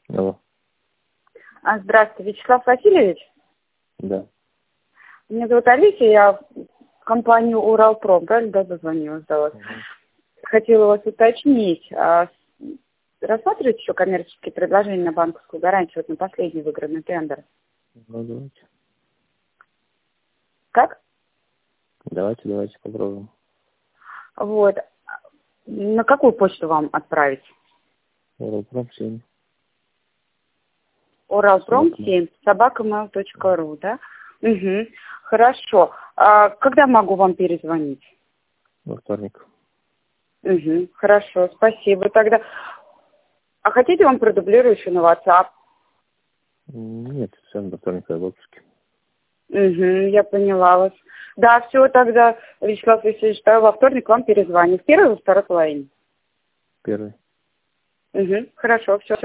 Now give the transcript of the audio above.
Алло. Здравствуйте, Вячеслав Васильевич. Да. Меня зовут Алисия, я в компанию Уралпром, правильно, да, дозвонилась до вас? Хотела вас уточнить, рассматриваете еще коммерческие предложения на банковскую гарантию, вот на последний выигранный тендер? Ну, давайте. Как? Давайте попробуем. Вот. На какую почту вам отправить? Уралпром 7. Уралпром7, @mail.ru, да? Угу. Хорошо. Когда могу вам перезвонить? Во вторник. Угу. Хорошо, спасибо. Тогда. А хотите, вам продублирую еще на WhatsApp? Нет, все во вторник в отпуске. Угу, я поняла вас. Да, все, тогда, Вячеслав Васильевич, во вторник вам перезвоню. В первой или во второй половине? Первый. Угу, хорошо, все.